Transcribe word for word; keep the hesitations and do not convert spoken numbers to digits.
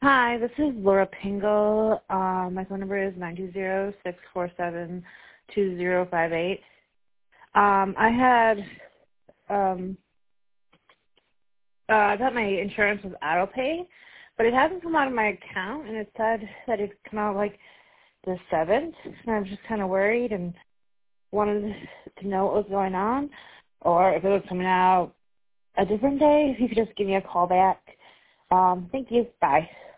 Hi, this is Laura Pingle. Um, my phone number is nine two zero, six four seven, two zero five eight. Um, I had, um, uh, I thought my insurance was auto pay, but it hasn't come out of my account, and it said that it come out like the seventh, and I was just kind of worried and wanted to know what was going on, or if it was coming out a different day. If you could just give me a call back. Um, thank you. Bye.